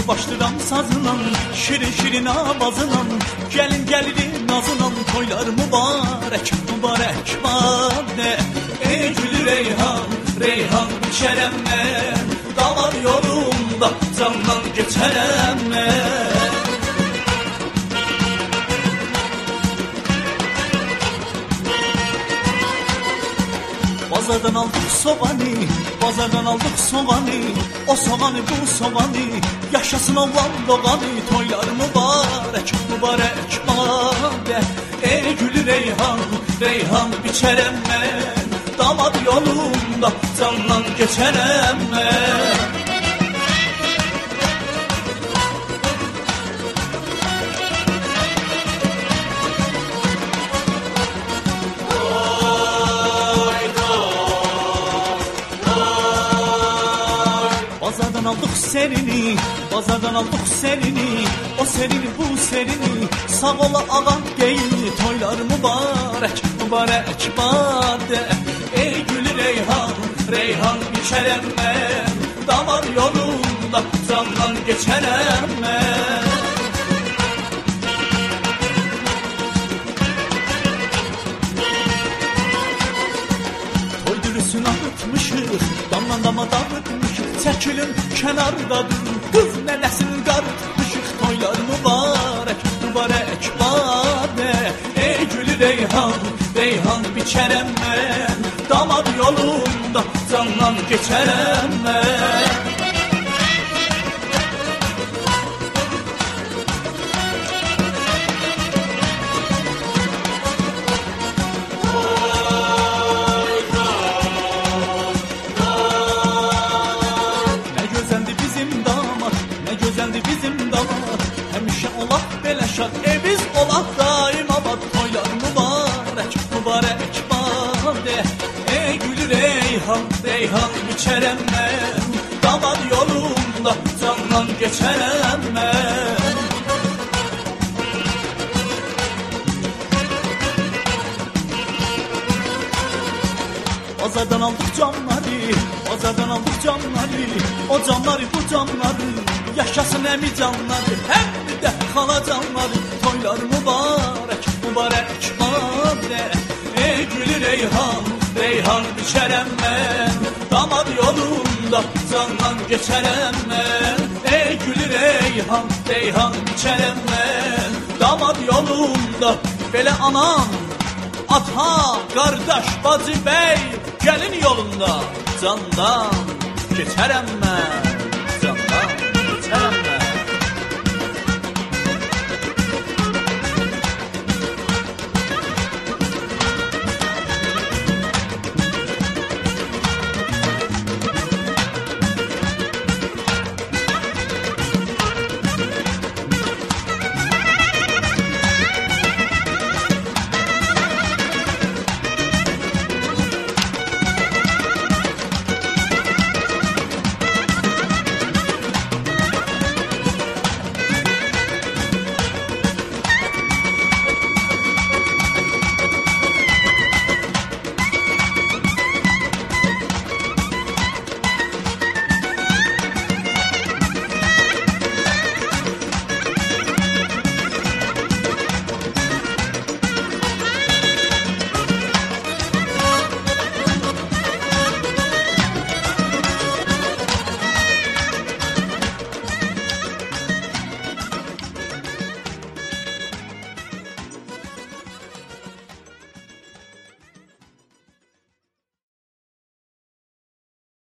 başlayıram sazla, şirin şirin avazla. Gelin gelirim nazla, toylar mübarek mübarek madde. Ey gülü reyhan, reyhan içerem ben, damar yolunda candan geçerem ben. Bazardan aldık soğanı, bazardan aldık soğanı. O soğanı bu soğanı, yaşasın oğlan doğanı. Toylar mübarek mübarek madde. Ey gülü reyhan, reyhan biçerem ben, damar yolunda candan geçerem ben. Bazardan aldık serini, bazardan aldık serini. O serini bu serini, sağ ola ağam geyini. Toylar mübarek mübarek madde. Ey gülü reyhan, reyhan içerem ben, damar yolunda candan geçerem ben. Toy dürüsünü arıtmışıq, damla dama dağıtmışıq. Çəkilin kənarda durun, qız nənəsini qarıtmışıq. Toylar mübarək mübarək madde. Ey gülü reyhan, reyhan biçərəm mən, damar yolunda candan geçərəm mən. Bizim damat, həmişə olaq belə şad, biz olaq daim abad. Toylar mübarək mübarək madde. Ey gülü reyhan, reyhan biçərəm mən, damar yolunda candan geçərəm mən. Bazardan aldık camları, bazardan aldık camları. O camları bu camları, yaşasın əmi canları, həm də xala canları. Toylar mübarək mübarək madde. Ey gülü reyhan, reyhan biçərəm mən, damar yolunda candan geçərəm mən. Ey gülü reyhan, reyhan biçərəm mən, damar yolunda. Belə anam, ata, qardaş, bacı, bəy, gəlin yolunda candan geçərəm mən.